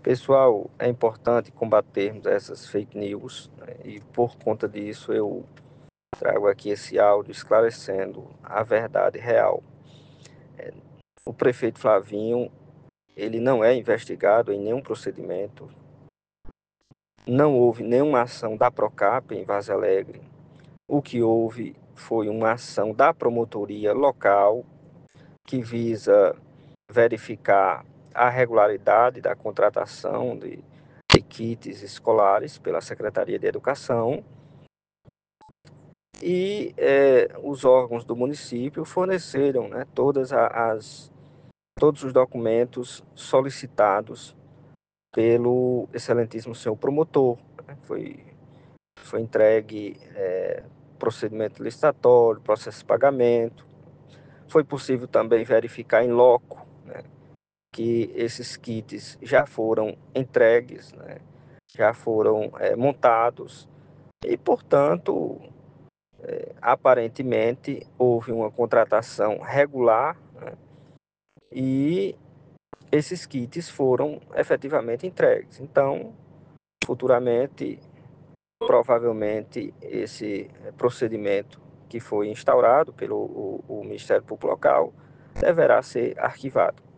Pessoal, é importante combatermos essas fake news, né? E por conta disso eu trago aqui esse áudio esclarecendo a verdade real. O prefeito Flavinho, ele não é investigado em nenhum procedimento, não houve nenhuma ação da Procap em Vaza Alegre. O que houve foi uma ação da promotoria local que visa verificar a regularidade da contratação de kits escolares pela Secretaria de Educação e os órgãos do município forneceram, né, todos os documentos solicitados pelo excelentíssimo senhor promotor. Né? Foi entregue procedimento licitatório, processo de pagamento. Foi possível também verificar em loco, né, que esses kits já foram entregues, né, já foram montados e, portanto, aparentemente houve uma contratação regular, né, e esses kits foram efetivamente entregues. Então, futuramente, provavelmente, esse procedimento que foi instaurado pelo o Ministério Público Local deverá ser arquivado.